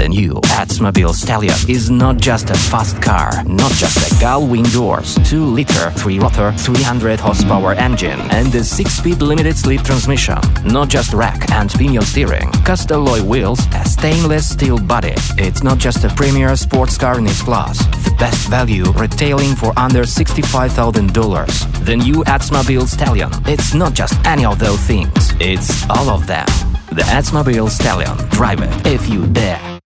The new Oldsmobile Stallion is not just a fast car, not just a gull-wing doors, 2-liter, 3-rotor, 300 horsepower engine, and a 6-speed limited-slip transmission. Not just rack and pinion steering, cast alloy wheels, a stainless steel body. It's not just a premier sports car in its class. The best value retailing for under $65,000. The new Oldsmobile Stallion. It's not just any of those things. It's all of them. The Oldsmobile Stallion. Drive it if you dare.